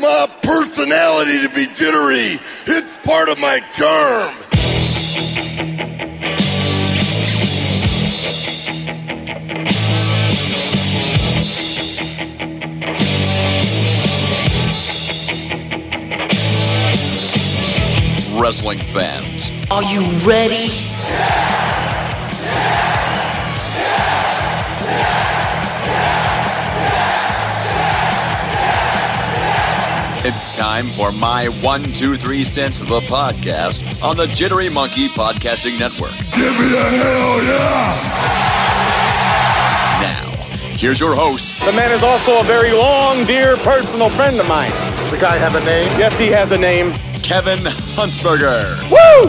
my personality to be jittery. It's part of my charm. Wrestling fans, are you ready? It's time for my 1, 2, 3 cents of the podcast on the Jittery Monkey Podcasting Network. Give me a hell yeah! Now, here's your host. The man is also a very long, dear personal friend of mine. Does the guy have a name? Yes, he has a name. Kevin Huntsberger. Woo!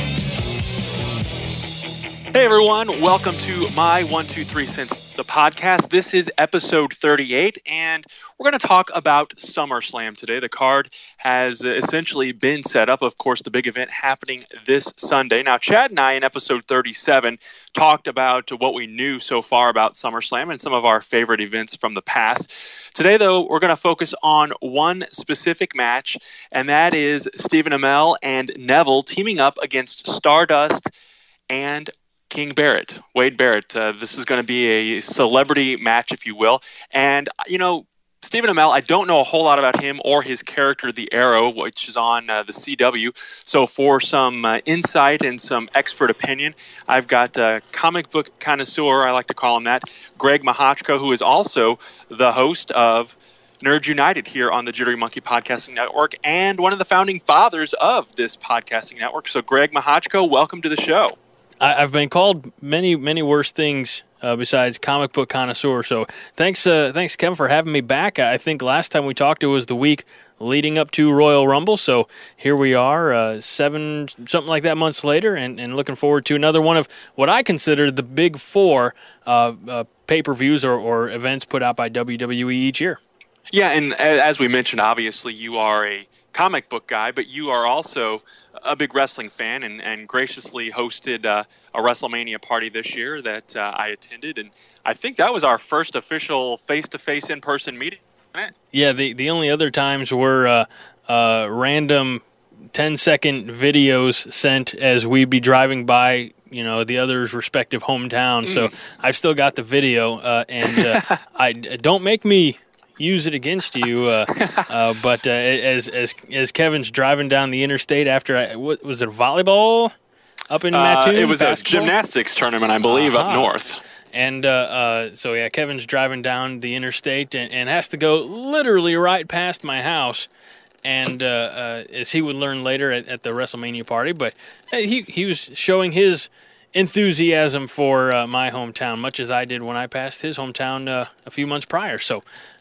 Hey everyone, welcome to my 1, 2, 3 cents, the podcast. This is episode 38, and we're going to talk about SummerSlam today. The card has essentially been set up. Of course, the big event happening this Sunday. Now, Chad and I in episode 37 talked about what we knew so far about SummerSlam and some of our favorite events from the past. Today, though, we're going to focus on one specific match, and that is Stephen Amell and Neville teaming up against Stardust and King Barrett, Wade Barrett. This is going to be a celebrity match, if you will. And, you know, Stephen Amell, I don't know a whole lot about him or his character, The Arrow, which is on the CW. So for some insight and some expert opinion, I've got comic book connoisseur, I like to call him that, Greg Mahochko, who is also the host of Nerd United here on the Jittery Monkey Podcasting Network and one of the founding fathers of this podcasting network. So Greg Mahochko, welcome to the show. I've been called many worse things besides comic book connoisseur. So thanks, Kevin, for having me back. I think last time we talked, it was the week leading up to Royal Rumble. So here we are, 7 something like that months later, and looking forward to another one of what I consider the big 4 pay-per-views or events put out by WWE each year. Yeah, and as we mentioned, obviously you are a comic book guy, but you are also a big wrestling fan and graciously hosted a WrestleMania party this year that I attended, and I think that was our first official face-to-face in-person meeting. Yeah, the only other times were random 10-second videos sent as we'd be driving by, you know, the other's respective hometown. So I've still got the video, and I don't make me use it against you, but as Kevin's driving down the interstate after what was it, volleyball up in Mattoon? It was basketball? A gymnastics tournament, I believe, up north. And so yeah, Kevin's driving down the interstate and has to go literally right past my house, and as he would learn later at the WrestleMania party, but he was showing his enthusiasm for my hometown, much as I did when I passed his hometown a few months prior. So,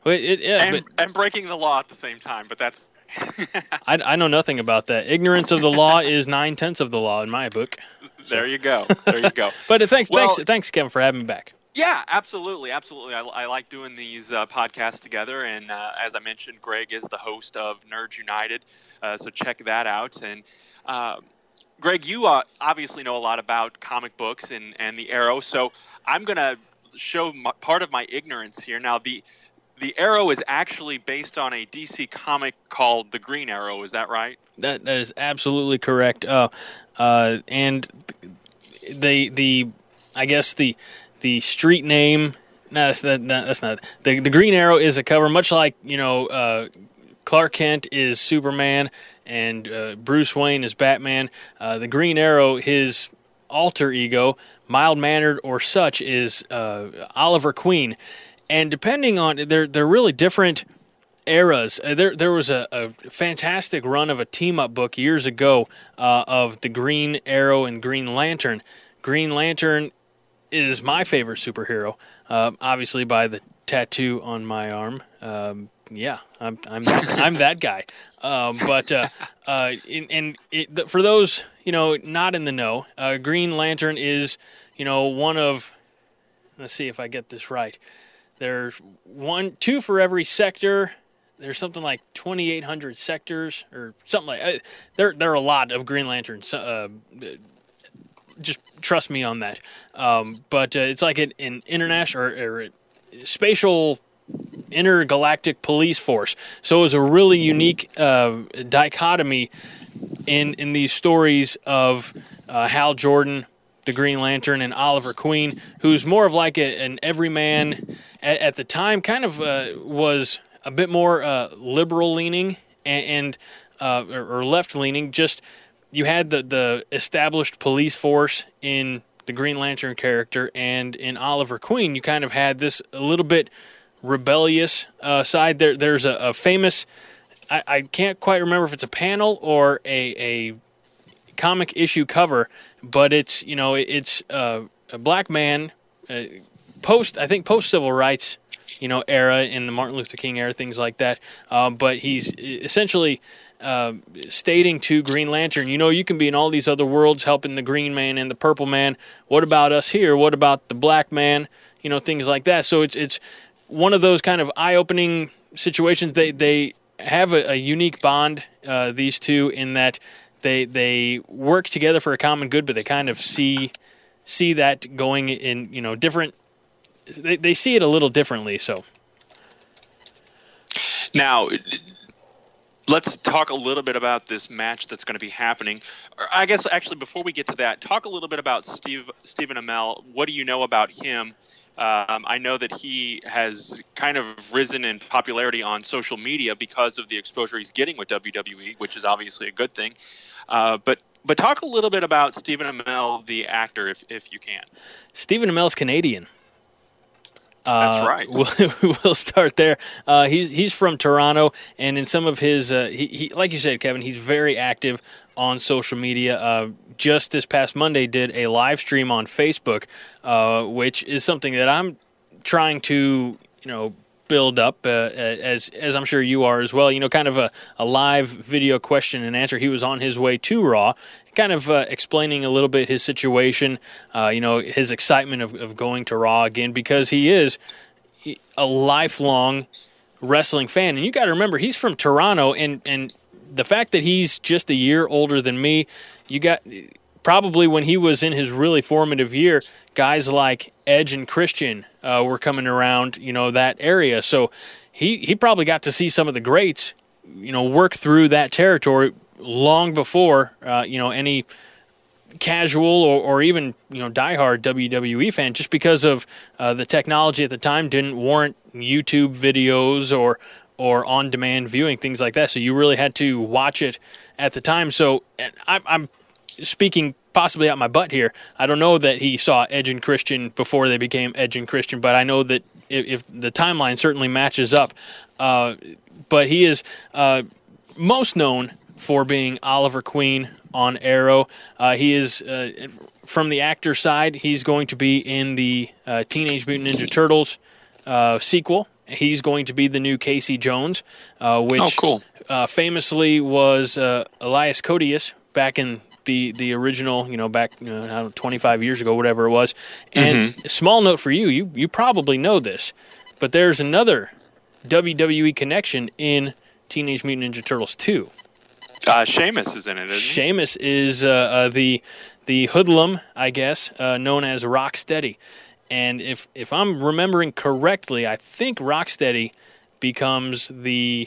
and breaking the law at the same time, but that's. I know nothing about that. Ignorance of the law is 9/10 of the law in my book. So. There you go. But thanks, Kevin, for having me back. Yeah, absolutely. I like doing these podcasts together, and as I mentioned, Greg is the host of Nerd United, so check that out. And Greg, you obviously know a lot about comic books and the Arrow, so I'm going to show part of my ignorance here. Now, the Arrow is actually based on a DC comic called The Green Arrow. Is that right? That is absolutely correct. And I guess the street name. No, that's not. The Green Arrow is a cover, much like, you know, Clark Kent is Superman and Bruce Wayne is Batman. The Green Arrow, his alter ego, mild-mannered or such, is Oliver Queen. And depending on, they're really different eras. There was a fantastic run of a team-up book years ago of the Green Arrow and Green Lantern. Green Lantern is my favorite superhero, obviously by the tattoo on my arm. Yeah, I'm that guy. For those, you know, not in the know, Green Lantern is, you know, one of. Let's see if I get this right. There's 2 for every sector. There's something like 2,800 sectors or something like. There are a lot of Green Lanterns. Just trust me on that. But it's like an international or spatial intergalactic police force. So it was a really unique dichotomy in these stories of Hal Jordan, the Green Lantern, and Oliver Queen, who's more of like an everyman at the time, kind of was a bit more liberal-leaning and or left-leaning. Just you had the established police force in the Green Lantern character, and in Oliver Queen, you kind of had this a little bit rebellious side. There's a famous, I can't quite remember if it's a panel or a comic issue cover, but it's a black man post civil rights era in the Martin Luther King era, things like that. But he's essentially stating to Green Lantern, you can be in all these other worlds helping the Green Man and the Purple Man. What about us here? What about the Black Man? Things like that. So it's one of those kind of eye-opening situations. They have a unique bond, these two, in that they work together for a common good, but they kind of see that going in different. They see it a little differently. So now, let's talk a little bit about this match that's going to be happening. Or I guess, actually, before we get to that, talk a little bit about Stephen Amell. What do you know about him? I know that he has kind of risen in popularity on social media because of the exposure he's getting with WWE, which is obviously a good thing. But talk a little bit about Stephen Amell, the actor, if you can. Stephen Amell's Canadian. That's right. We'll start there. He's from Toronto, and in some of his, he like you said, Kevin, he's very active on social media. Just this past Monday, did a live stream on Facebook, which is something that I'm trying to, build up as I'm sure you are as well. Kind of a live video question and answer. He was on his way to Raw, kind of explaining a little bit his situation, his excitement of going to Raw again, because he is a lifelong wrestling fan. And you got to remember, he's from Toronto, and the fact that he's just a year older than me, you got probably when he was in his really formative year, guys like Edge and Christian were coming around, that area. So he probably got to see some of the greats, work through that territory long before, any casual or even, diehard WWE fan, just because of the technology at the time didn't warrant YouTube videos or on-demand viewing, things like that. So you really had to watch it at the time. So I'm speaking possibly out my butt here. I don't know that he saw Edge and Christian before they became Edge and Christian, but I know that if the timeline certainly matches up. But he is most known for being Oliver Queen on Arrow. He is, from the actor side, he's going to be in the Teenage Mutant Ninja Turtles sequel. He's going to be the new Casey Jones, which famously was Elias Koteas back in the original, back 25 years ago, whatever it was. And small note for you, you probably know this, but there's another WWE connection in Teenage Mutant Ninja Turtles 2. Sheamus is in it, isn't he? Sheamus is the hoodlum, I guess, known as Rocksteady. And if I'm remembering correctly, I think Rocksteady becomes the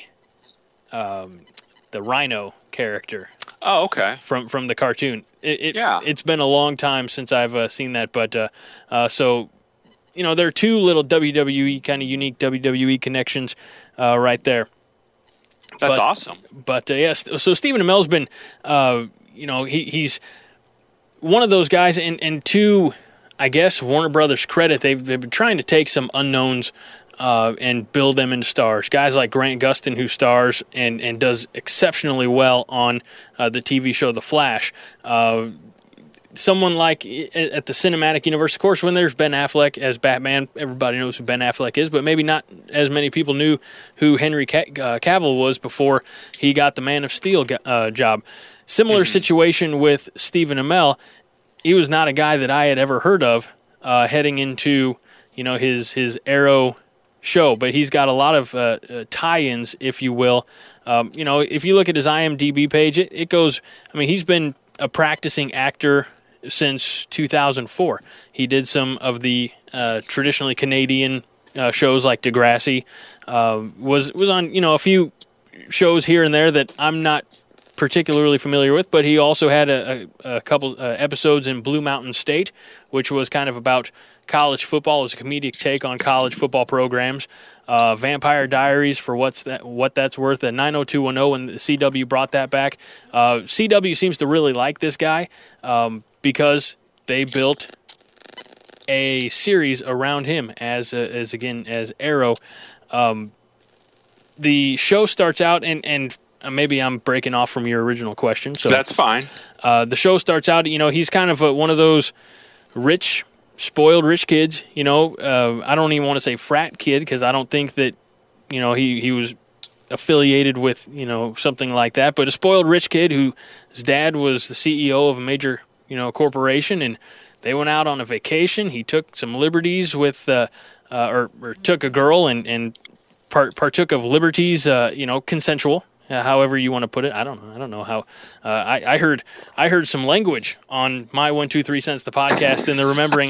Rhino character. Oh, okay. From the cartoon. It's been a long time since I've seen that, but so there are two little WWE kind of unique WWE connections right there. That's awesome. But yes, so Stephen Amell's been, he's one of those guys, and to, I guess, Warner Brothers' credit, they've been trying to take some unknowns and build them into stars. Guys like Grant Gustin, who stars and does exceptionally well on the TV show The Flash. Someone like at the cinematic universe, of course, when there's Ben Affleck as Batman, everybody knows who Ben Affleck is, but maybe not as many people knew who Henry Cavill was before he got the Man of Steel job. Similar situation with Stephen Amell. He was not a guy that I had ever heard of heading into his Arrow show, but he's got a lot of tie-ins, if you will. If you look at his IMDb page, it goes. I mean, he's been a practicing actor since 2004. He did some of the traditionally Canadian shows like Degrassi. Was on a few shows here and there that I'm not particularly familiar with, but he also had a couple episodes in Blue Mountain State, which was kind of about college football. It was a comedic take on college football programs. Vampire Diaries, for what that's worth, at 90210 when the CW brought that back. CW seems to really like this guy because they built a series around him as Arrow. The show starts out, and maybe I'm breaking off from your original question. So that's fine. The show starts out, he's kind of one of those spoiled rich kids. I don't even want to say frat kid because I don't think that, he was affiliated with, something like that. But a spoiled rich kid whose dad was the CEO of a major, corporation, and they went out on a vacation. He took some liberties with, or took a girl and partook of liberties, consensual. However you want to put it, I don't know how. I heard some language on my 123 Cents the podcast in the Remembering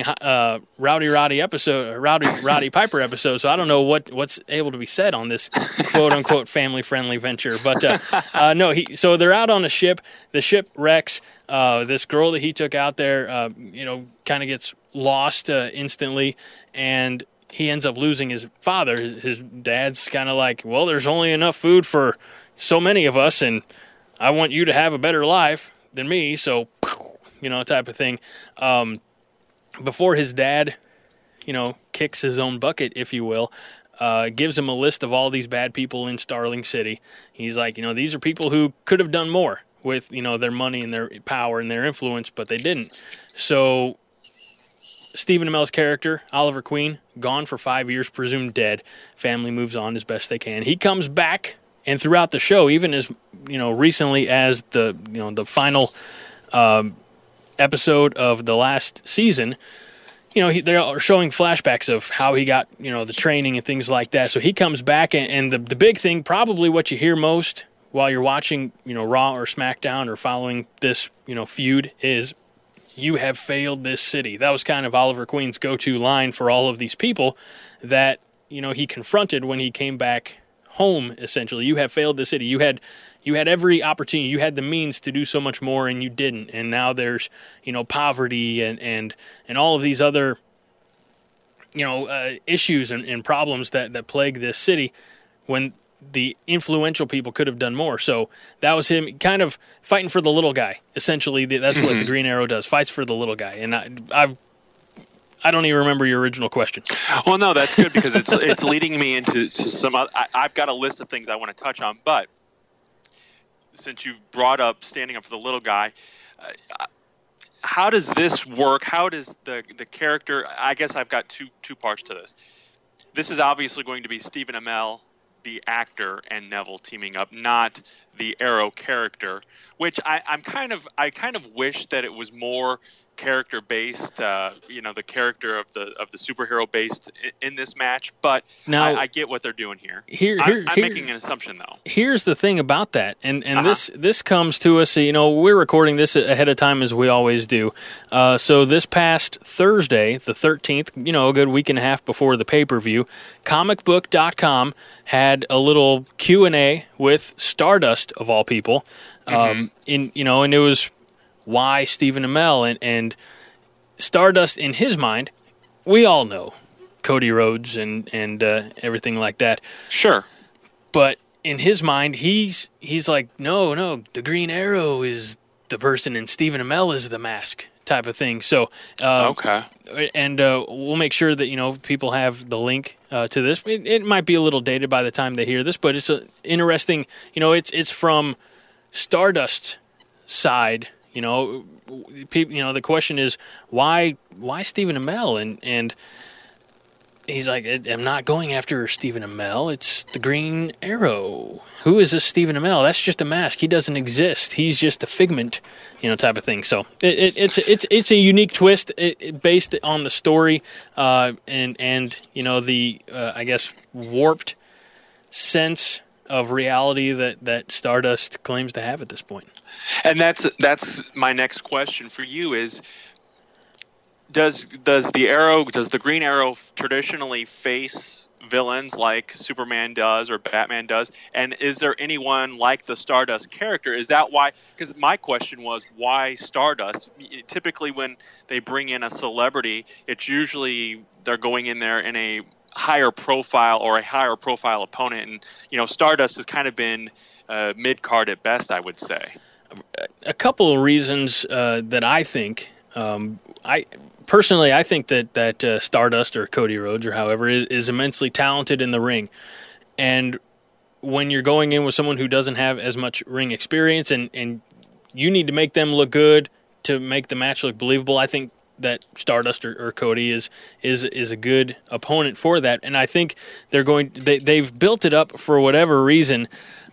Rowdy Piper episode. So I don't know what's able to be said on this quote unquote family friendly venture. But no, so they're out on a ship. The ship wrecks. This girl that he took out there, kind of gets lost instantly, and he ends up losing his father. His dad's kind of like, well, there's only enough food for so many of us, and I want you to have a better life than me, so, type of thing. Before his dad, kicks his own bucket, if you will, gives him a list of all these bad people in Starling City. He's like, these are people who could have done more with, their money and their power and their influence, but they didn't. So Stephen Amell's character, Oliver Queen, gone for 5 years, presumed dead. Family moves on as best they can. He comes back. And throughout the show, even as recently as the final episode of the last season, they're showing flashbacks of how he got the training and things like that. So he comes back, and the big thing, probably what you hear most while you're watching Raw or SmackDown or following this feud, is "You have failed this city." That was kind of Oliver Queen's go-to line for all of these people that he confronted when he came back home. Essentially, you have failed the city. You had every opportunity. You had the means to do so much more, and you didn't. And now there's poverty and all of these other issues and problems that plague this city, when the influential people could have done more. So that was him kind of fighting for the little guy. Essentially, that's what the Green Arrow does: fights for the little guy. And I don't even remember your original question. Well, no, that's good because it's leading me into some. I've got a list of things I want to touch on, but since you brought up standing up for the little guy, how does this work? How does the character? I guess I've got two parts to this. This is obviously going to be Stephen Amell, the actor, and Neville teaming up, not the Arrow character. Which I kind of wish that it was more character based, the character of the superhero based in this match, but now I get what they're doing here. I'm making an assumption though. Here's the thing about that, and this comes to us. We're recording this ahead of time as we always do. So this past Thursday, the 13th, a good week and a half before the pay-per-view, comicbook.com had a little Q&A with Stardust of all people. And it was why Stephen Amell, and Stardust in his mind, we all know Cody Rhodes and everything like that. Sure. But in his mind, he's like, no, the Green Arrow is the person and Stephen Amell is the mask type of thing. So, okay. And we'll make sure that, people have the link to this. It might be a little dated by the time they hear this, but it's interesting, it's from Stardust's side. The question is why Stephen Amell, and he's like, I'm not going after Stephen Amell. It's the Green Arrow. Who is this Stephen Amell? That's just a mask. He doesn't exist. He's just a figment, type of thing. So it's a unique twist based on the story and the I guess warped sense of reality that Stardust claims to have at this point. And that's my next question for you is, does the Green Arrow traditionally face villains like Superman does or Batman does? And is there anyone like the Stardust character? Is that why? Because my question was, why Stardust? Typically, when they bring in a celebrity, it's usually they're going in there in a higher profile or a higher profile opponent, and Stardust has kind of been mid card at best, I would say. A couple of reasons that I think. Personally, I think that Stardust or Cody Rhodes or however is immensely talented in the ring. And when you're going in with someone who doesn't have as much ring experience and you need to make them look good to make the match look believable, I think that Stardust or Cody is a good opponent for that. And I think they've built it up for whatever reason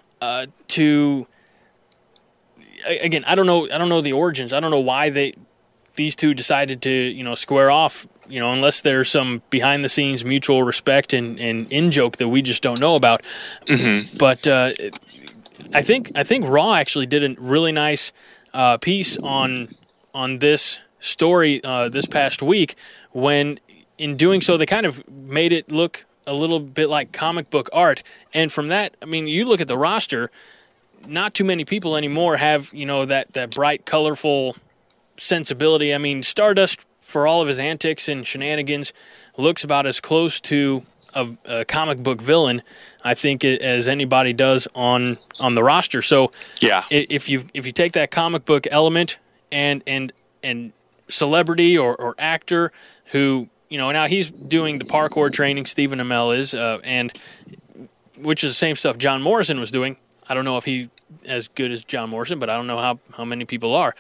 to, again, I don't know the origins. I don't know why these two decided to, square off, unless there's some behind-the-scenes mutual respect and in-joke that we just don't know about. Mm-hmm. But I think Raw actually did a really nice piece on this story this past week, when in doing so they kind of made it look a little bit like comic book art. And from that, I mean, you look at the roster, not too many people anymore have, that bright, colorful sensibility. I mean, Stardust, for all of his antics and shenanigans, looks about as close to a comic book villain, I think, as anybody does on the roster. So, yeah, if you take that comic book element and celebrity or actor who, now he's doing the parkour training, Stephen Amell is, and which is the same stuff John Morrison was doing. I don't know if he as good as John Morrison, but I don't know how many people are.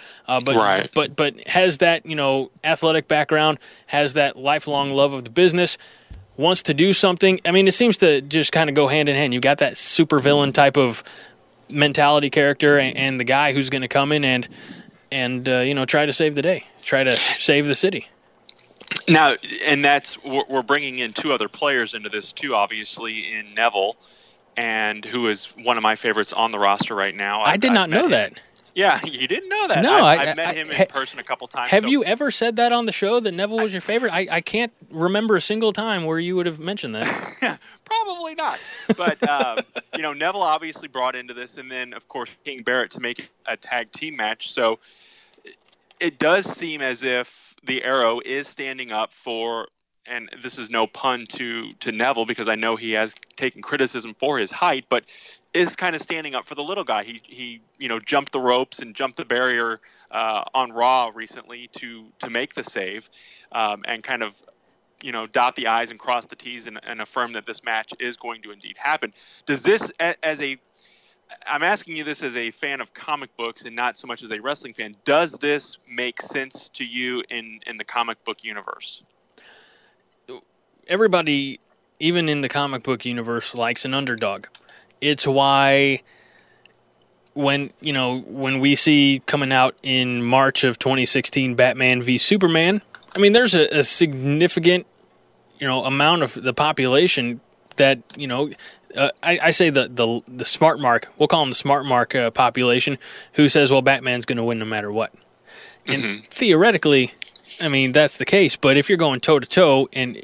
But has that, athletic background, has that lifelong love of the business, wants to do something. I mean, it seems to just kind of go hand in hand. You got that supervillain type of mentality character and the guy who's going to come in and try to save the day, try to save the city. Now, and we're bringing in two other players into this too, obviously, in Neville, and who is one of my favorites on the roster right now. I did not know that. Yeah, you didn't know that. No, I've met him in person a couple times. Have you ever said that on the show, that Neville was your favorite? I can't remember a single time where you would have mentioned that. Probably not. But, Neville obviously brought into this, and then, of course, King Barrett to make a tag team match. So it does seem as if the Arrow is standing up for, and this is no pun to Neville because I know he has taken criticism for his height, but is kind of standing up for the little guy. He jumped the ropes and jumped the barrier on Raw recently to make the save, and kind of dot the I's and cross the T's and affirm that this match is going to indeed happen. Does this, I'm asking you this as a fan of comic books and not so much as a wrestling fan, does this make sense to you in the comic book universe? Everybody, even in the comic book universe, likes an underdog. It's why when we see coming out in March of 2016 Batman v Superman, I mean, there's a significant amount of the population that I say the smart mark, we'll call them the smart mark population, who says, well, Batman's going to win no matter what. And theoretically, I mean, that's the case. But if you're going toe-to-toe and,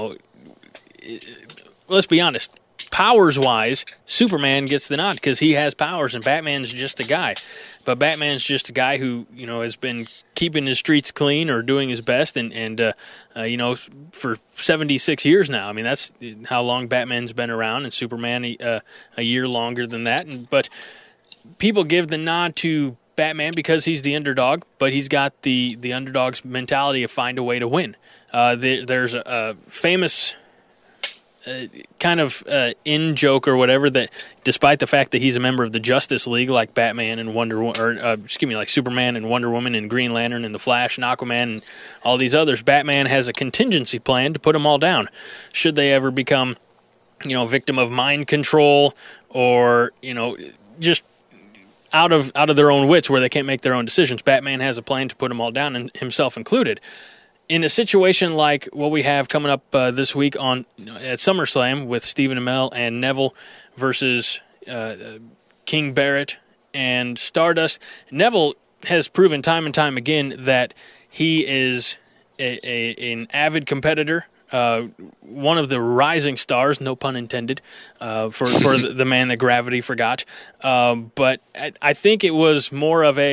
let's be honest, powers-wise, Superman gets the nod because he has powers and Batman's just a guy. But Batman's just a guy who, has been keeping his streets clean or doing his best and for 76 years now. I mean, that's how long Batman's been around, and Superman a year longer than that. But people give the nod to Batman because he's the underdog, but he's got the underdog's mentality of find a way to win. There's a famous kind of in-joke or whatever that despite the fact that he's a member of the Justice League like Batman and like Superman and Wonder Woman and Green Lantern and the Flash and Aquaman and all these others, Batman has a contingency plan to put them all down should they ever become victim of mind control or just out of their own wits where they can't make their own decisions. Batman has a plan to put them all down, and himself included. In a situation like what we have coming up this week at SummerSlam with Stephen Amell and Neville versus King Barrett and Stardust, Neville has proven time and time again that he is an avid competitor, one of the rising stars, no pun intended, for the man that gravity forgot. But I think it was more of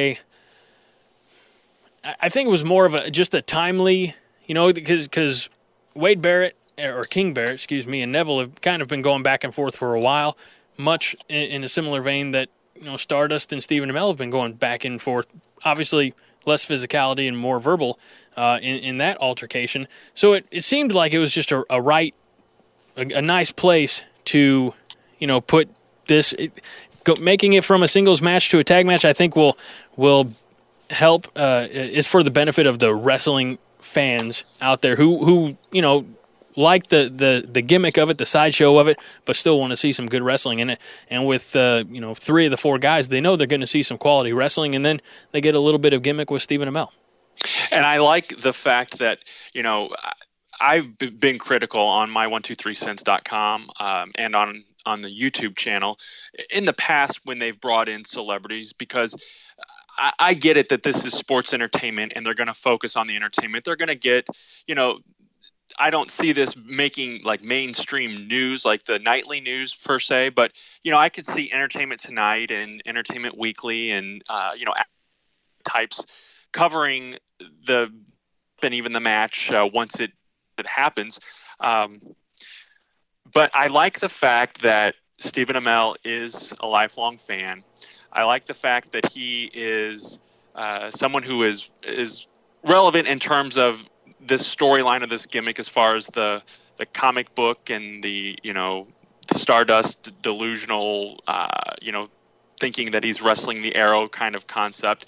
just a timely, because Wade Barrett, or King Barrett, excuse me, and Neville have kind of been going back and forth for a while, much in a similar vein that Stardust and Stephen Amell have been going back and forth. Obviously, less physicality and more verbal in that altercation. So it seemed like it was just a nice place to put this. Making it from a singles match to a tag match, I think will help. Is for the benefit of the wrestling fans out there who like the gimmick of it, the sideshow of it, but still want to see some good wrestling in it. And with 3 of the 4 guys, they know they're going to see some quality wrestling, and then they get a little bit of gimmick with Stephen Amell. And I like the fact that I've been critical on my123cents.com and on the YouTube channel in the past when they've brought in celebrities, because I get it that this is sports entertainment and they're going to focus on the entertainment. They're going to get, I don't see this making like mainstream news, like the nightly news per se, but I could see Entertainment Tonight and Entertainment Weekly and types covering and even the match once it happens. But I like the fact that Stephen Amell is a lifelong fan. I like the fact that he is someone who is relevant in terms of this storyline of this gimmick, as far as the comic book and the Stardust delusional thinking that he's wrestling the Arrow kind of concept.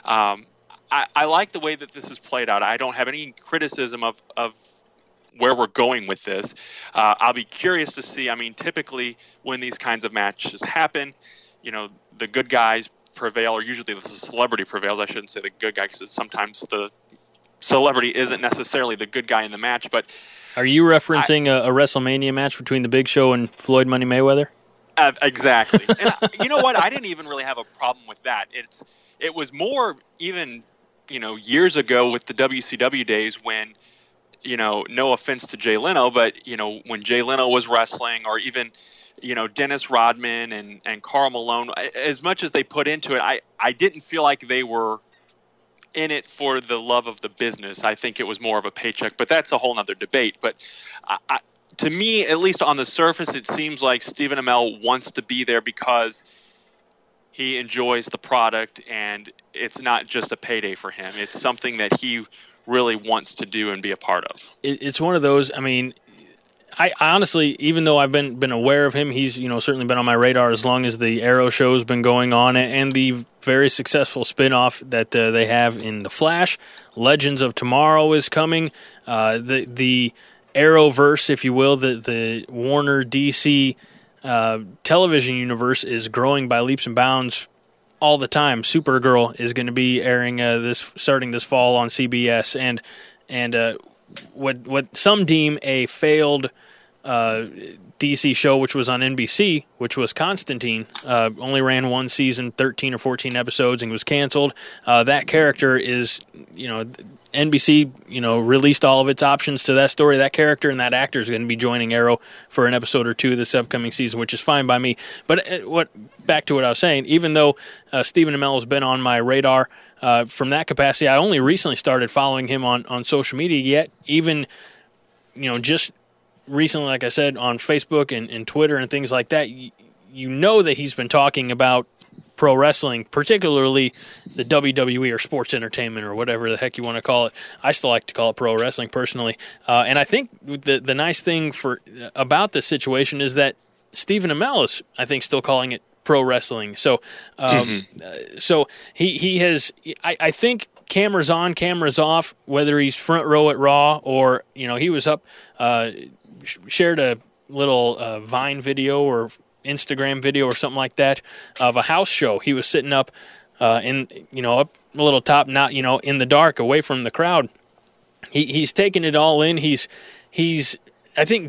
I like the way that this is played out. I don't have any criticism of where we're going with this. I'll be curious to see. I mean, typically when these kinds of matches happen, the good guys prevail, or usually the celebrity prevails. I shouldn't say the good guy, because sometimes the celebrity isn't necessarily the good guy in the match. But are you referencing a WrestleMania match between The Big Show and Floyd Money Mayweather? Exactly. And you know what? I didn't even really have a problem with that. It was more even years ago with the WCW days when, no offense to Jay Leno, but when Jay Leno was wrestling, or even Dennis Rodman and Karl Malone, as much as they put into it, I didn't feel like they were in it for the love of the business. I think it was more of a paycheck, but that's a whole nother debate. But to me, at least on the surface, it seems like Stephen Amell wants to be there because he enjoys the product, and it's not just a payday for him. It's something that he really wants to do and be a part of. It's one of those, I mean, I honestly, even though I've been aware of him, he's certainly been on my radar as long as the Arrow show's been going on, and the very successful spin-off that they have in The Flash. Legends of Tomorrow is coming. The Arrowverse, if you will, the Warner DC television universe is growing by leaps and bounds all the time. Supergirl is going to be airing starting this fall on CBS, and what some deem a failed DC show, which was on NBC, which was Constantine, only ran one season, 13 or 14 episodes, and was canceled. That character is, NBC, released all of its options to that story. That character and that actor is going to be joining Arrow for an episode or two this upcoming season, which is fine by me. But back to what I was saying, even though Stephen Amell has been on my radar from that capacity, I only recently started following him on social media, yet even, just recently, like I said, on Facebook and Twitter and things like that, that he's been talking about pro wrestling, particularly the WWE or sports entertainment or whatever the heck you want to call it. I still like to call it pro wrestling personally. And I think the nice thing about this situation is that Stephen Amell is, I think, still calling it pro wrestling. So, so he has, I think, cameras on, cameras off, whether he's front row at Raw or, he was up, shared a little Vine video or Instagram video or something like that of a house show. He was sitting up up a little top, not, in the dark, away from the crowd. He's taking it all in. He's I think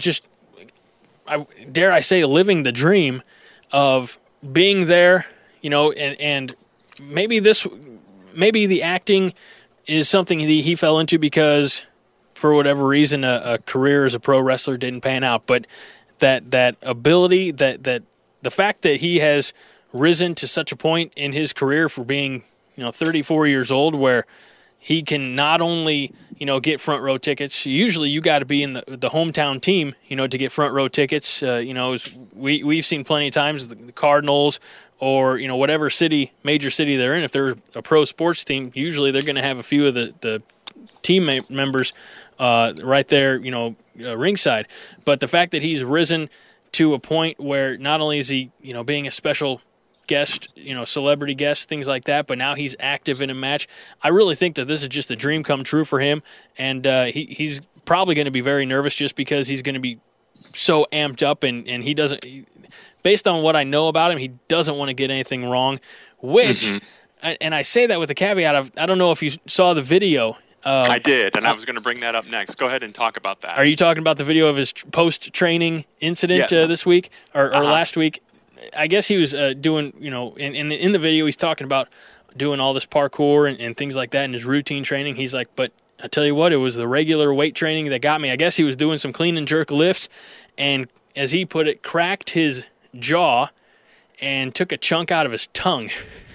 dare I say, living the dream of being there, and maybe the acting is something he fell into because for whatever reason, a career as a pro wrestler didn't pan out. But that ability, that the fact that he has risen to such a point in his career for being 34 years old, where he can not only get front row tickets. Usually, you got to be in the hometown team, to get front row tickets. We've seen plenty of times the Cardinals or whatever major city they're in. If they're a pro sports team, usually they're going to have a few of the team members right there, ringside. But the fact that he's risen to a point where not only is he being a special guest, celebrity guest, things like that, but now he's active in a match. I really think that this is just a dream come true for him, and he's probably going to be very nervous just because he's going to be so amped up, and he doesn't, based on what I know about him, he doesn't want to get anything wrong, which, and I say that with the caveat of, I don't know if you saw the video. I did, and I was going to bring that up next. Go ahead and talk about that. Are you talking about the video of his post-training incident this week or last week? I guess he was doing, in the video he's talking about doing all this parkour and things like that in his routine training. He's like, but I tell you what, it was the regular weight training that got me. I guess he was doing some clean and jerk lifts, and as he put it, cracked his jaw and took a chunk out of his tongue.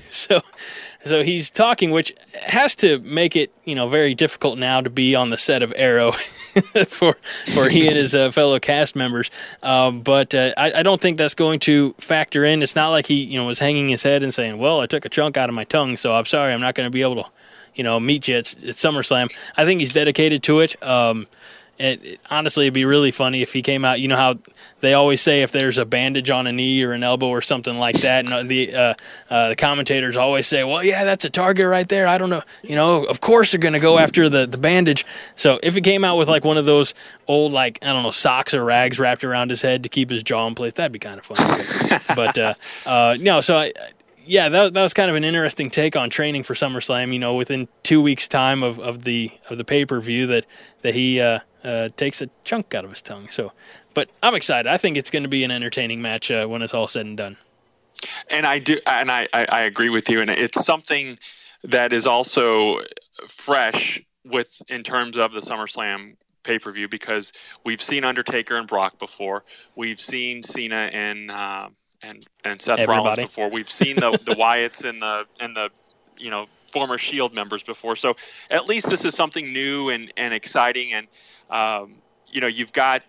So he's talking, which has to make it, very difficult now to be on the set of Arrow for he and his fellow cast members. But I don't think that's going to factor in. It's not like he, was hanging his head and saying, well, I took a chunk out of my tongue, so I'm sorry, I'm not going to be able to, meet you at SummerSlam. I think he's dedicated to it. Honestly, it'd be really funny if he came out. You know how they always say if there's a bandage on a knee or an elbow or something like that, and the commentators always say, well, yeah, that's a target right there. I don't know. Of course they're going to go after the bandage. So if he came out with like one of those old, socks or rags wrapped around his head to keep his jaw in place, that'd be kind of funny. But no, so that was kind of an interesting take on training for SummerSlam. Within 2 weeks' time of the pay-per-view that he takes a chunk out of his tongue. So, but I'm excited. I think it's going to be an entertaining match when it's all said and done. And I do, and I agree with you. And it's something that is also fresh in terms of the SummerSlam pay-per-view, because we've seen Undertaker and Brock before. We've seen Cena and Seth Rollins before. We've seen the Wyatts and the former Shield members before. So at least this is something new and exciting. And you've got,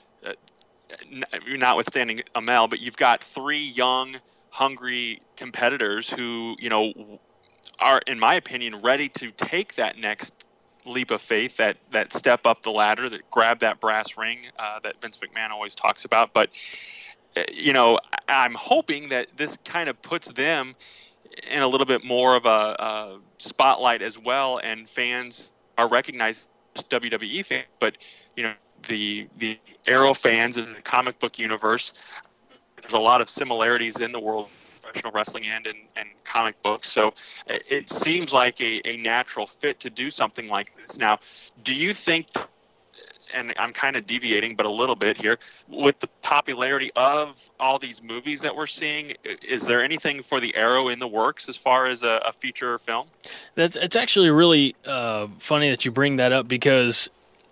notwithstanding Amel, but you've got three young, hungry competitors who are, in my opinion, ready to take that next leap of faith, that step up the ladder, that grab that brass ring that Vince McMahon always talks about. But I'm hoping that this kind of puts them in a little bit more of a spotlight as well, and fans are recognized as WWE fans, but the Arrow fans in the comic book universe, there's a lot of similarities in the world of professional wrestling and comic books. So it seems like a natural fit to do something like this. Now, do you think, and I'm kind of deviating, but a little bit here, with the popularity of all these movies that we're seeing, is there anything for the Arrow in the works as far as a feature film? It's actually really funny that you bring that up, because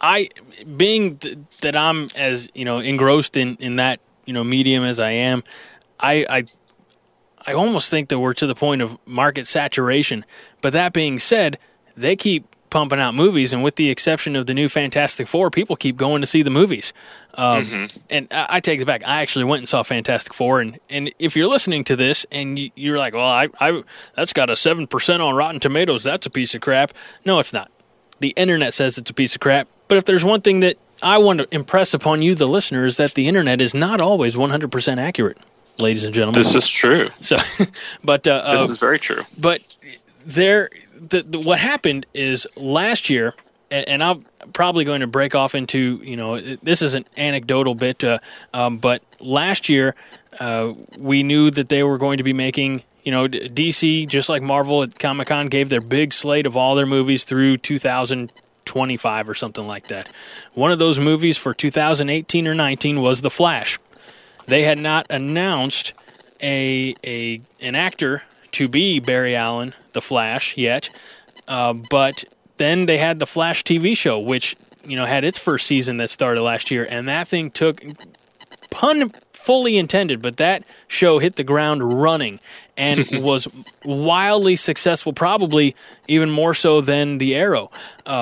that I'm as engrossed in that medium as I am, I almost think that we're to the point of market saturation. But that being said, they keep pumping out movies, and with the exception of the new Fantastic Four, people keep going to see the movies. And I take it back. I actually went and saw Fantastic Four, and if you're listening to this and you're like, well, I that's got a 7% on Rotten Tomatoes, that's a piece of crap. No, it's not. The internet says it's a piece of crap. But if there's one thing that I want to impress upon you, the listener, is that the internet is not always 100% accurate, ladies and gentlemen. This is true. So, but this is very true. But what happened is last year, and I'm probably going to break off into, this is an anecdotal bit, but last year we knew that they were going to be making, DC, just like Marvel at Comic-Con, gave their big slate of all their movies through 2025 or something like that. One of those movies for 2018 or 19 was The Flash. They had not announced an actor to be Barry Allen, The Flash, yet. But then they had the Flash TV show, which had its first season that started last year, and that thing took, pun fully intended, but that show hit the ground running and was wildly successful, probably even more so than the Arrow.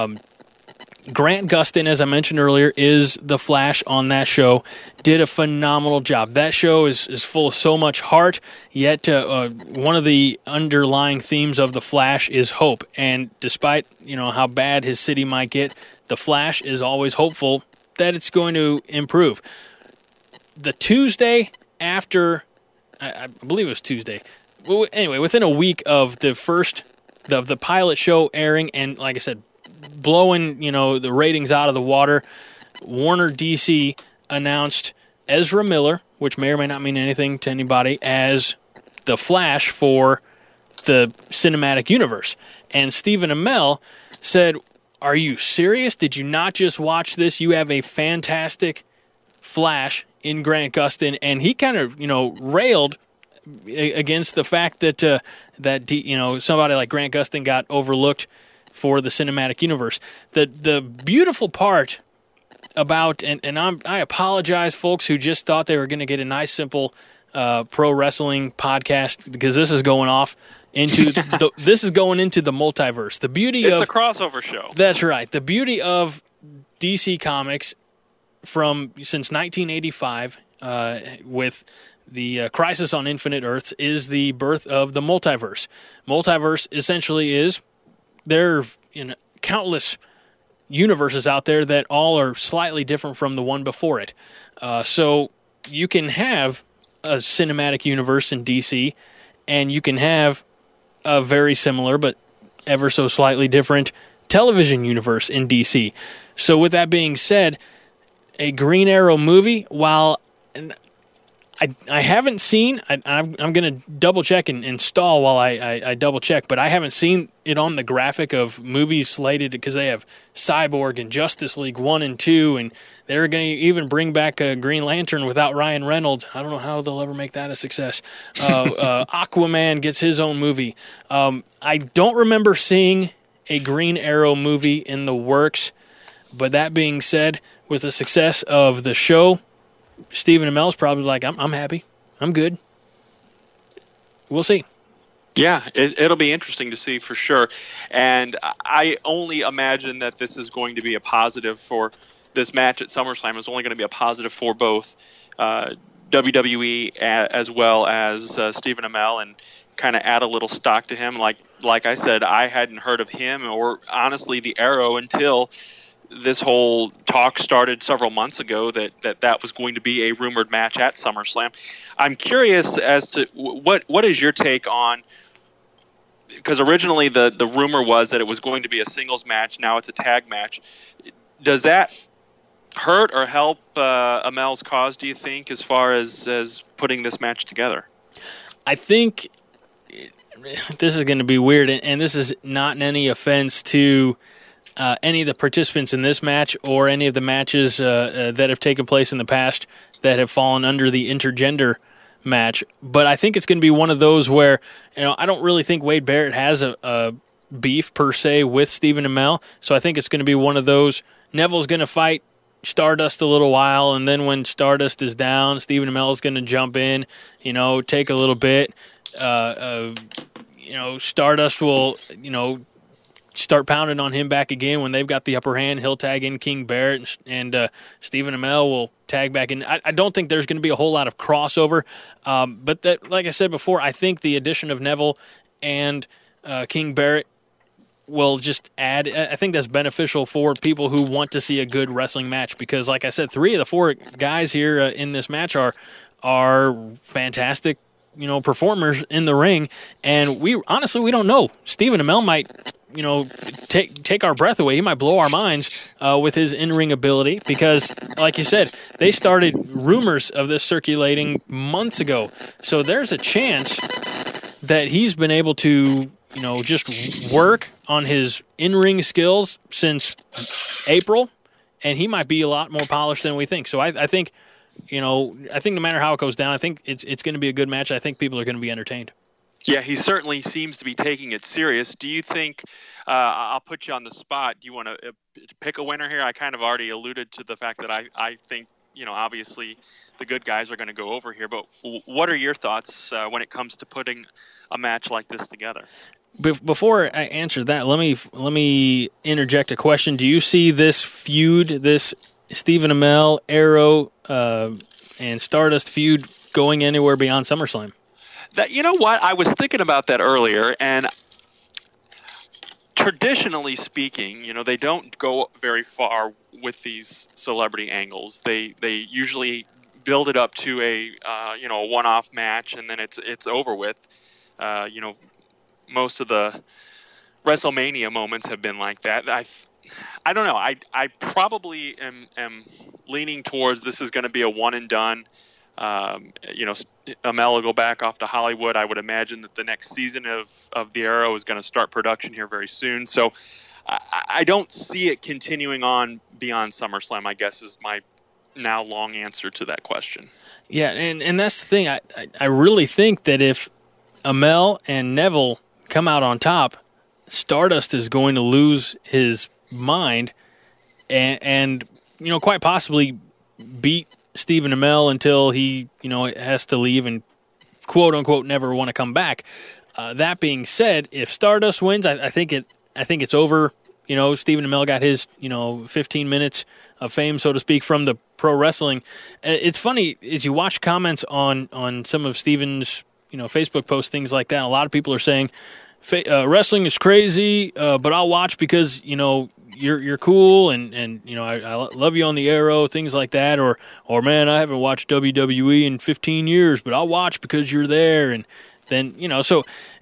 Grant Gustin, as I mentioned earlier, is the Flash on that show. Did a phenomenal job. That show is full of so much heart, yet one of the underlying themes of the Flash is hope. And despite how bad his city might get, the Flash is always hopeful that it's going to improve. The Tuesday after, I believe it was Tuesday. Well, anyway, within a week of the pilot show airing, and like I said, blowing the ratings out of the water, Warner DC announced Ezra Miller, which may or may not mean anything to anybody, as the Flash for the cinematic universe. And Stephen Amell said, "Are you serious? Did you not just watch this? You have a fantastic Flash in Grant Gustin." And he kind of railed against the fact that somebody like Grant Gustin got overlooked for the cinematic universe. The beautiful part about, and I apologize, folks who just thought they were going to get a nice, simple pro wrestling podcast, because this is going off into this is going into the multiverse. The beauty it's a crossover show. That's right. The beauty of DC Comics since 1985 with the Crisis on Infinite Earths is the birth of the multiverse. Multiverse essentially is there are countless universes out there that all are slightly different from the one before it. So you can have a cinematic universe in DC, and you can have a very similar but ever so slightly different television universe in DC. So with that being said, a Green Arrow movie, while I haven't seen, I'm going to double check and stall while I double check, but I haven't seen it on the graphic of movies slated, because they have Cyborg and Justice League 1 and 2, and they're going to even bring back a Green Lantern without Ryan Reynolds. I don't know how they'll ever make that a success. Aquaman gets his own movie. I don't remember seeing a Green Arrow movie in the works, but that being said, with the success of the show, Stephen Amell's probably like, I'm happy. I'm good. We'll see. Yeah, it'll be interesting to see for sure. And I only imagine that this is going to be a positive for this match at SummerSlam. It's only going to be a positive for both WWE as well as Stephen Amell, and kind of add a little stock to him. Like I said, I hadn't heard of him or honestly the Arrow until this whole talk started several months ago that was going to be a rumored match at SummerSlam. I'm curious as to what is your take on, because originally the rumor was that it was going to be a singles match. Now it's a tag match. Does that hurt or help Amell's cause, do you think, as far as putting this match together? I think this is going to be weird, and this is not in any offense to any of the participants in this match or any of the matches that have taken place in the past that have fallen under the intergender match. But I think it's going to be one of those where, I don't really think Wade Barrett has a beef per se with Stephen Amell. So I think it's going to be one of those, Neville's going to fight Stardust a little while, and then when Stardust is down, Stephen Amell is going to jump in, take a little bit. Stardust will, start pounding on him back again when they've got the upper hand. He'll tag in King Barrett, and Stephen Amell will tag back in. I don't think there's going to be a whole lot of crossover, but that, like I said before, I think the addition of Neville and King Barrett will just add. I think that's beneficial for people who want to see a good wrestling match, because, like I said, 3 of the 4 guys here in this match are fantastic, performers in the ring, and we don't know. Stephen Amell might, take our breath away. He might blow our minds with his in-ring ability, because, like you said, they started rumors of this circulating months ago. So there's a chance that he's been able to, just work on his in-ring skills since April, and he might be a lot more polished than we think. So I think, no matter how it goes down, I think it's going to be a good match. I think people are going to be entertained. Yeah, he certainly seems to be taking it serious. Do you think, I'll put you on the spot, do you want to pick a winner here? I kind of already alluded to the fact that I think, obviously the good guys are going to go over here, but what are your thoughts when it comes to putting a match like this together? Before I answer that, let me interject a question. Do you see this feud, this Stephen Amell, Arrow, and Stardust feud going anywhere beyond SummerSlam? That, you know what? I was thinking about that earlier, and traditionally speaking, they don't go very far with these celebrity angles. They usually build it up to a one-off match, and then it's over with. Most of the WrestleMania moments have been like that. I don't know. I probably am leaning towards this is going to be a one and done. Amell will go back off to Hollywood. I would imagine that the next season of The Arrow is going to start production here very soon. So I don't see it continuing on beyond SummerSlam, I guess, is my now long answer to that question. Yeah, and that's the thing. I really think that if Amell and Neville come out on top, Stardust is going to lose his mind and quite possibly beat Stephen Amell until he, has to leave and quote unquote never want to come back. That being said, if Stardust wins, I think it's over. Stephen Amell got his 15 minutes of fame, so to speak, from the pro wrestling. It's funny as you watch comments on some of Stephen's Facebook posts, things like that. A lot of people are saying wrestling is crazy, but I'll watch because you're cool and I love you on the Arrow, things like that, or man, I haven't watched WWE in 15 years, but I'll watch because you're there, and then so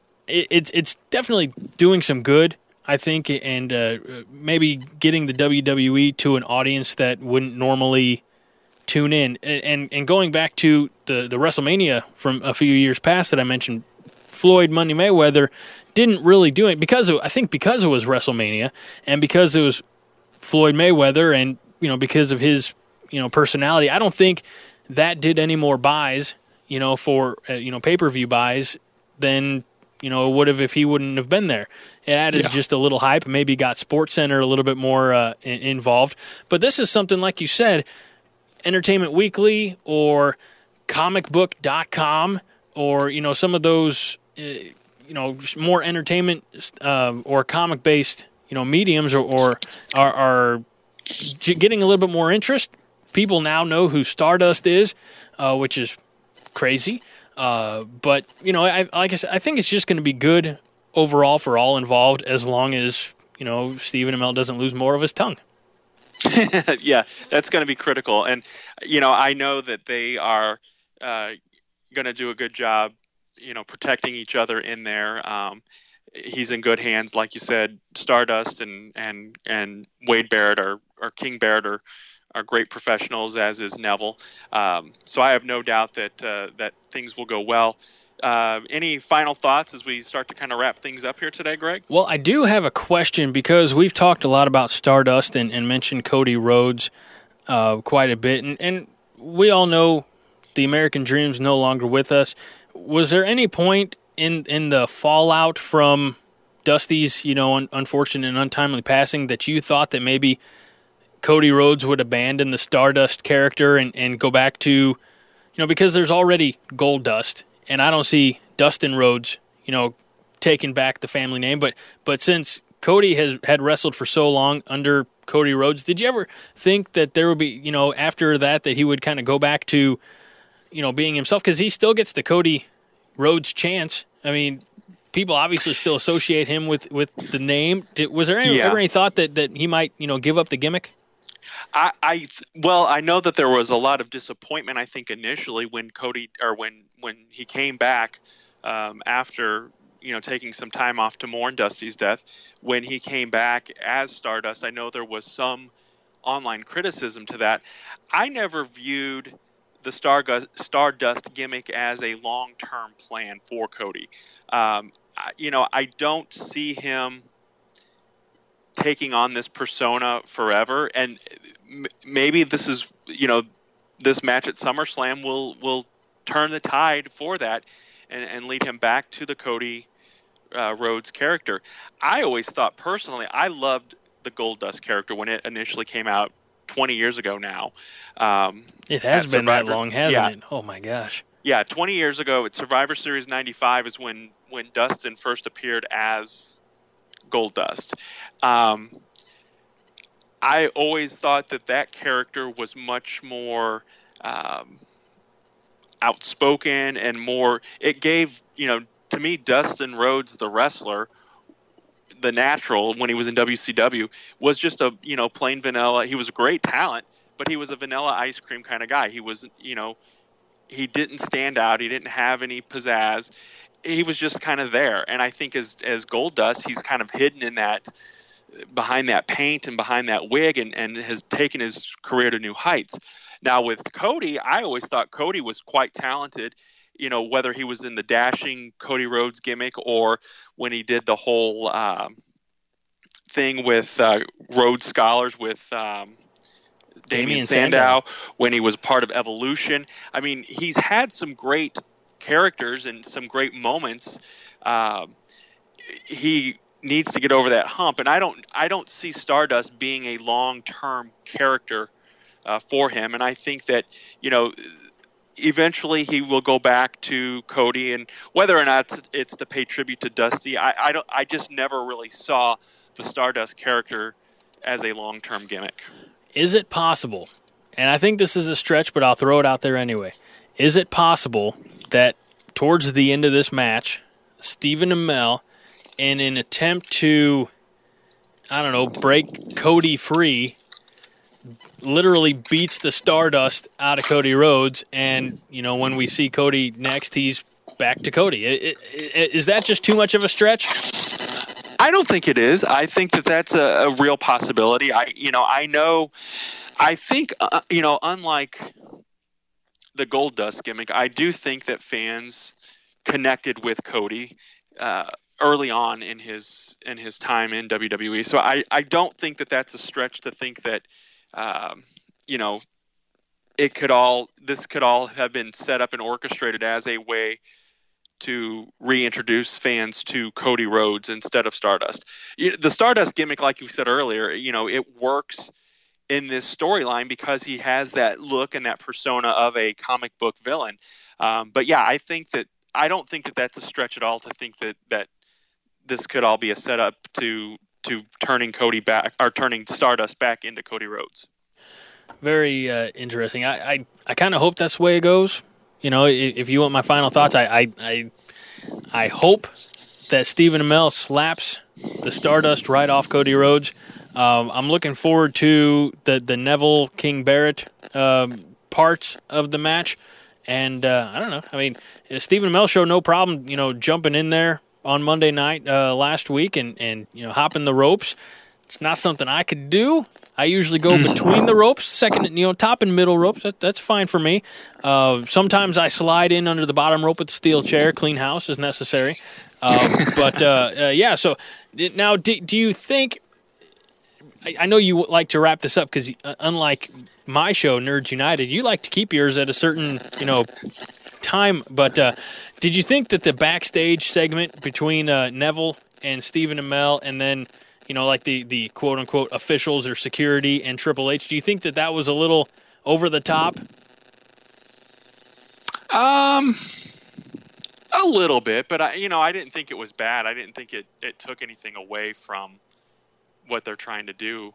it's definitely doing some good, I think, and maybe getting the WWE to an audience that wouldn't normally tune in, and going back to the WrestleMania from a few years past that I mentioned, Floyd Money Mayweather didn't really do it because it was WrestleMania and because it was Floyd Mayweather and because of his personality. I don't think that did any more buys for pay-per-view buys than it would have if he wouldn't have been there. It added just a little hype, maybe got SportsCenter a little bit more involved. But this is something, like you said, Entertainment Weekly or comicbook.com or some of those more entertainment or comic-based mediums or are getting a little bit more interest. People now know who Stardust is, which is crazy. But like I said, I think it's just going to be good overall for all involved, as long as Stephen Amell doesn't lose more of his tongue. Yeah, that's going to be critical, and I know that they are going to do a good job, protecting each other in there. He's in good hands, like you said. Stardust and Wade Barrett or King Barrett are great professionals, as is Neville. So I have no doubt that things will go well. Any final thoughts as we start to kind of wrap things up here today, Greg? Well, I do have a question because we've talked a lot about Stardust and mentioned Cody Rhodes quite a bit, and we all know the American Dream's no longer with us. Was there any point in the fallout from Dusty's, unfortunate and untimely passing that you thought that maybe Cody Rhodes would abandon the Stardust character and go back to, because there's already Goldust, and I don't see Dustin Rhodes, taking back the family name, but since Cody had wrestled for so long under Cody Rhodes, did you ever think that there would be, after that he would kind of go back to, being himself? Because he still gets the Cody Rhodes chance. I mean, people obviously still associate him with the name. Was there ever any thought that he might, give up the gimmick? I know that there was a lot of disappointment, I think, initially when Cody, or when he came back after taking some time off to mourn Dusty's death. When he came back as Stardust, I know there was some online criticism to that. I never viewed the Stardust gimmick as a long-term plan for Cody. I don't see him taking on this persona forever, and maybe this is, this match at SummerSlam will turn the tide for that. and lead him back to the Cody Rhodes character. I always thought personally, I loved the Goldust character when it initially came out 20 years ago now. It has been that long, hasn't it? Oh my gosh. Yeah, 20 years ago at Survivor Series 95 is when Dustin first appeared as Goldust. I always thought that character was much more outspoken and more. It gave, to me, Dustin Rhodes, the wrestler, the natural when he was in WCW, was just a plain vanilla. He was a great talent, but he was a vanilla ice cream kind of guy. He was, he didn't stand out. He didn't have any pizzazz. He was just kind of there. And I think as Goldust, he's kind of hidden in that, behind that paint and behind that wig, and has taken his career to new heights. Now with Cody, I always thought Cody was quite talented, whether he was in the dashing Cody Rhodes gimmick or when he did the whole thing with Rhodes Scholars with Damian Sandow, when he was part of Evolution. I mean, he's had some great characters and some great moments. He needs to get over that hump, and I don't see Stardust being a long-term character for him. And I think that eventually he will go back to Cody, and whether or not it's to pay tribute to Dusty, I just never really saw the Stardust character as a long-term gimmick. Is it possible, and I think this is a stretch, but I'll throw it out there anyway, is it possible that towards the end of this match, Stephen Amell, in an attempt to, break Cody free, literally beats the Stardust out of Cody Rhodes, and, when we see Cody next, he's back to Cody. Is that just too much of a stretch? I don't think it is. I think that's a real possibility. Unlike the Goldust gimmick, I do think that fans connected with Cody early on in his time in WWE. So I don't think that's a stretch to think that this could all have been set up and orchestrated as a way to reintroduce fans to Cody Rhodes instead of Stardust. The Stardust gimmick, like you said earlier, it works in this storyline because he has that look and that persona of a comic book villain. But yeah, I don't think that's a stretch at all to think that this could all be a setup to turning Cody back, or turning Stardust back into Cody Rhodes. Very interesting. I kind of hope that's the way it goes. If you want my final thoughts, I hope that Stephen Amell slaps the Stardust right off Cody Rhodes. I'm looking forward to the Neville King Barrett parts of the match, and I don't know. I mean, Stephen Amell showed no problem, jumping in there on Monday night last week and hopping the ropes. It's not something I could do. I usually go between the ropes, second, top and middle ropes. That's fine for me. Sometimes I slide in under the bottom rope with the steel chair. Clean house is necessary. So now do you think, I know you like to wrap this up because unlike my show, Nerds United, you like to keep yours at a certain, time. But did you think that the backstage segment between Neville and Stephen Amell and then like the quote-unquote officials or security and Triple H, do you think that was a little over the top? A little bit, but I didn't think it was bad. I didn't think it took anything away from what they're trying to do.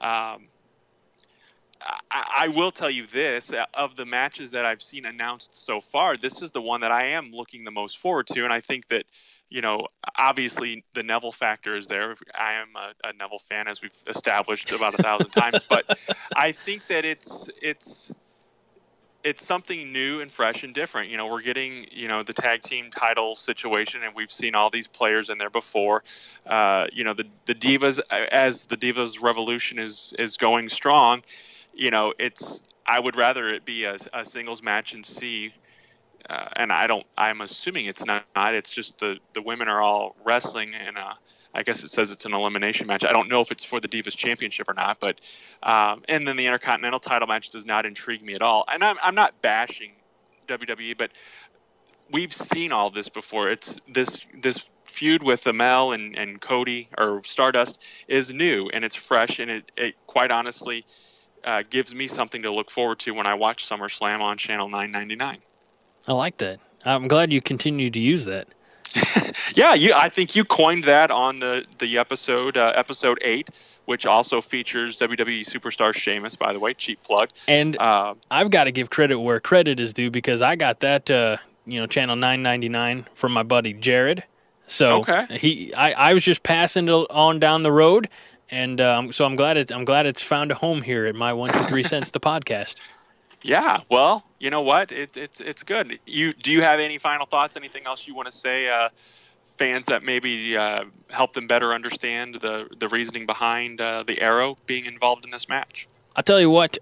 I will tell you this, of the matches that I've seen announced so far, this is the one that I am looking the most forward to, and I think that obviously the Neville factor is there. I am a Neville fan, as we've established about 1,000 times, but I think that it's something new and fresh and different. We're getting, the tag team title situation, and we've seen all these players in there before. The Divas, as the Divas Revolution is going strong, I would rather it be a singles match and see. And I'm assuming it's not. It's just the women are all wrestling, and I guess it says it's an elimination match. I don't know if it's for the Divas Championship or not, but and then the Intercontinental title match does not intrigue me at all. And I'm not bashing WWE, but we've seen all this before. It's this feud with Amel and Cody or Stardust is new and it's fresh, and it quite honestly gives me something to look forward to when I watch SummerSlam on Channel 999. I like that. I'm glad you continue to use that. Yeah, I think you coined that on the episode 8, which also features WWE superstar Sheamus, by the way, cheap plug. And I've got to give credit where credit is due, because I got that Channel 999 from my buddy Jared. So okay. I was just passing it on down the road, and so I'm glad it's found a home here at My 123 Cents, the podcast. Yeah, well, you know what? It's good. Do you have any final thoughts? Anything else you want to say? Fans that maybe help them better understand the reasoning behind the Arrow being involved in this match? I'll tell you what.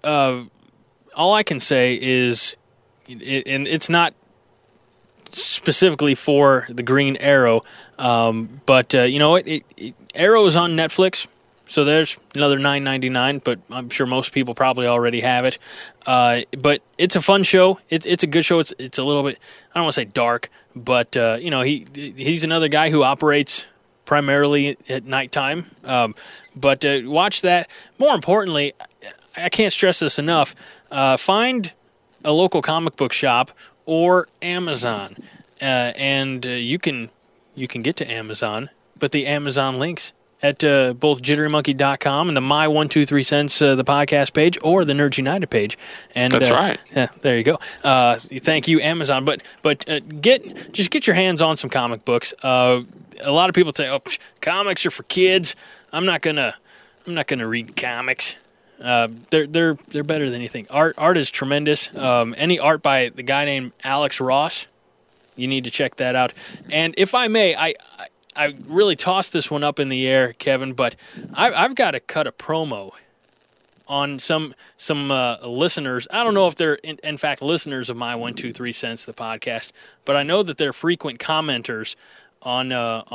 All I can say is, and it's not specifically for the Green Arrow, but you know what? Arrow is on Netflix. So there's another $9.99, but I'm sure most people probably already have it. But it's a fun show. It's a good show. It's a little bit, I don't want to say dark, but he's another guy who operates primarily at nighttime. But watch that. More importantly, I can't stress this enough. Find a local comic book shop or Amazon, and you can get to Amazon, but the Amazon links at both jitterymonkey.com and the My 123 Cents the podcast page, or the Nerds United page. And that's right. Yeah, there you go. Thank you, Amazon. But get your hands on some comic books. A lot of people say, "Oh, comics are for kids." I'm not gonna read comics. They're better than you think. Art is tremendous. Any art by the guy named Alex Ross, you need to check that out. And if I may, I really tossed this one up in the air, Kevin, but I've got to cut a promo on some listeners. I don't know if they're in fact listeners of My 123 Cents, the podcast, but I know that they're frequent commenters on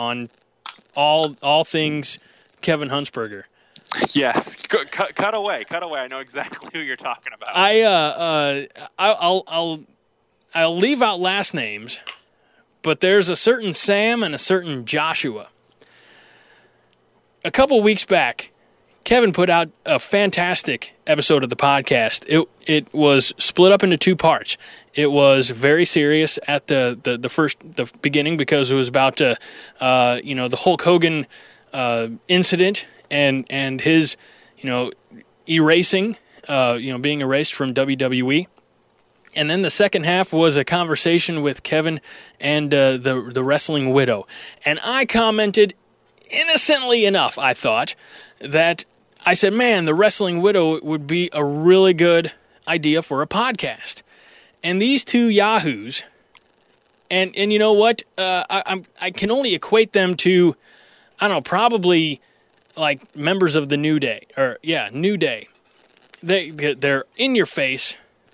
all things Kevin Huntsberger. Yes, cut away. I know exactly who you're talking about. I'll leave out last names. But there's a certain Sam and a certain Joshua. A couple weeks back, Kevin put out a fantastic episode of the podcast. It was split up into 2 parts. It was very serious at the beginning, because it was about the Hulk Hogan incident and his erasing, being erased from WWE. And then the second half was a conversation with Kevin and the Wrestling Widow. And I commented, innocently enough, I thought, that I said, man, the Wrestling Widow would be a really good idea for a podcast. And these 2 yahoos, and you know what? I can only equate them to, I don't know, probably like members of the New Day. New Day. They're in your face,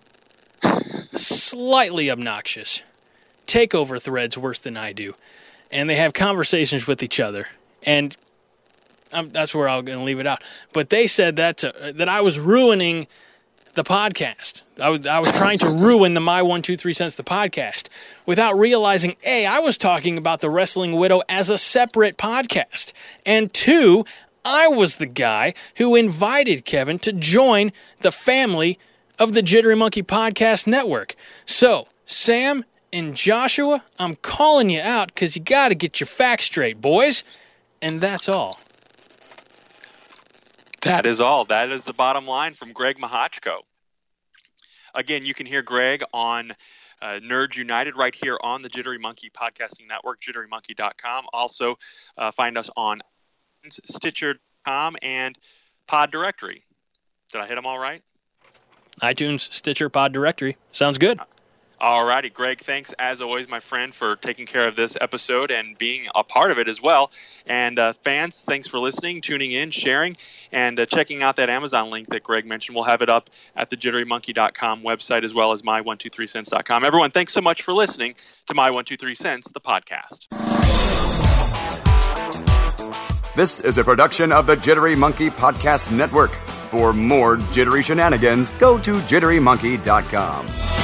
slightly obnoxious, takeover threads worse than I do, and they have conversations with each other, and that's where I'm going to leave it out. But they said that I was ruining the podcast. I was trying to ruin the My 123 Cents the podcast without realizing, A, I was talking about the Wrestling Widow as a separate podcast, and 2, I was the guy who invited Kevin to join the family of the Jittery Monkey Podcast Network. So, Sam and Joshua, I'm calling you out because you got to get your facts straight, boys. And that's all. That is all. That is the bottom line from Greg Mahochko. Again, you can hear Greg on Nerds United right here on the Jittery Monkey Podcasting Network, jitterymonkey.com. Also, find us on Stitcher.com and Pod Directory. Did I hit them all right? iTunes, Stitcher, Pod Directory. Sounds good. All righty, Greg, thanks as always, my friend, for taking care of this episode and being a part of it as well. And fans, thanks for listening, tuning in, sharing, and checking out that Amazon link that Greg mentioned. We'll have it up at the jitterymonkey.com website as well as my123cents.com. Everyone, thanks so much for listening to My 123 Cents, the podcast. This is a production of the Jittery Monkey Podcast Network. For more jittery shenanigans, go to jitterymonkey.com.